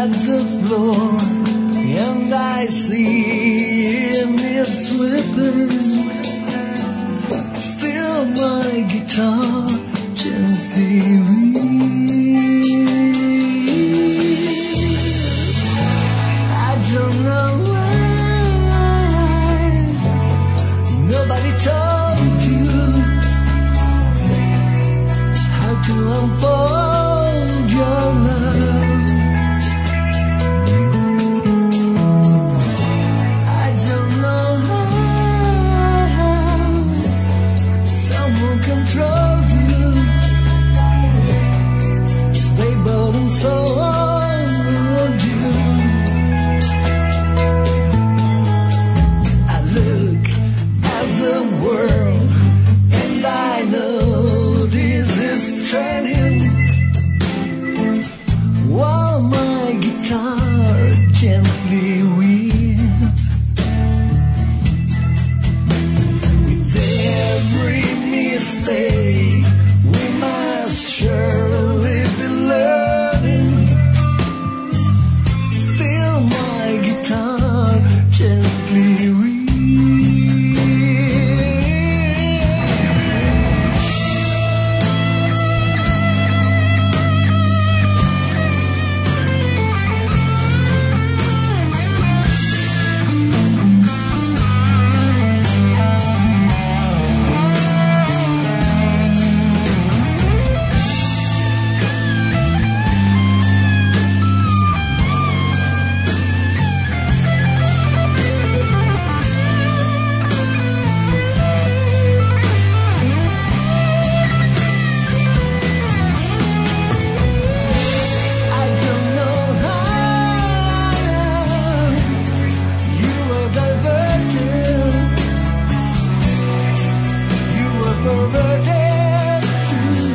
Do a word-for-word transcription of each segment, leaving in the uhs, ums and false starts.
at the floor, and I see it slipping. Still my guitar gently weeps. I don't know why nobody told you how to unfold your love. I don't know how someone controlled you. They burden so on you. I look at the world and I know this is turning while my guitar gently weeps. With every mistake we must surely be learning. Still my guitar gently weeps. I don't know how you were diverted. You were perverted too.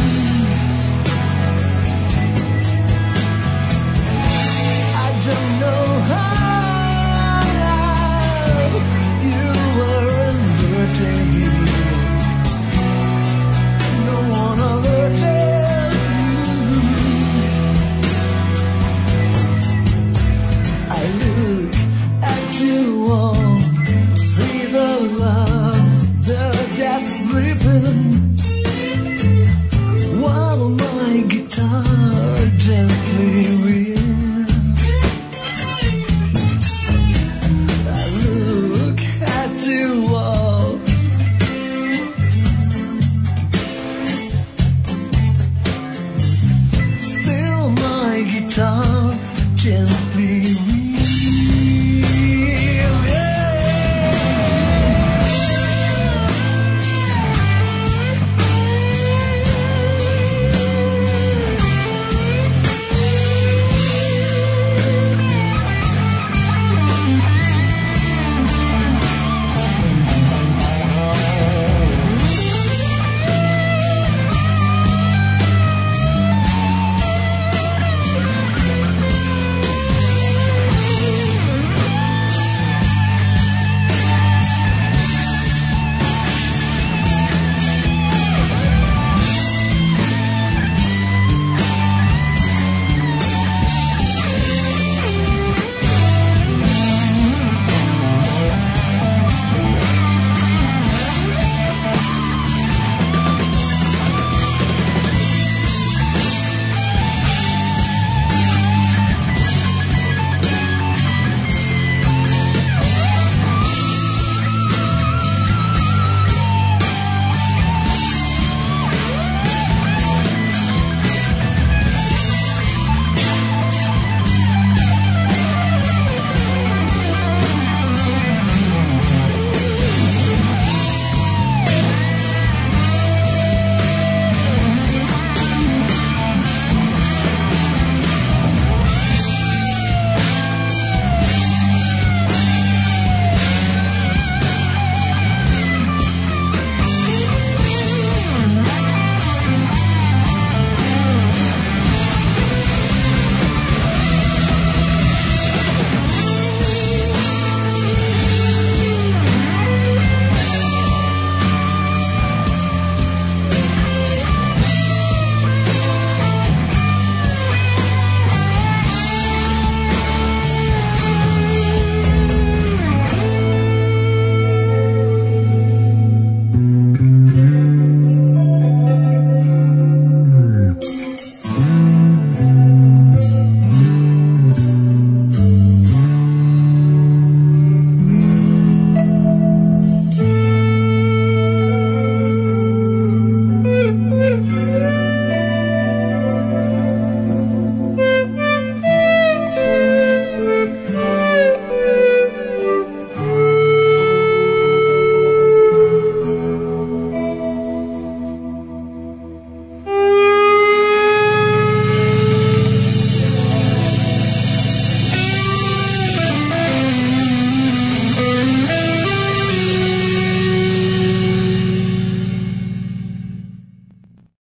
I don't know how you were inverted. No one alerted you. I look at you all, see the love, the death sleeping, while my guitar gently weeps. I look at you all, still my guitar gently weeps.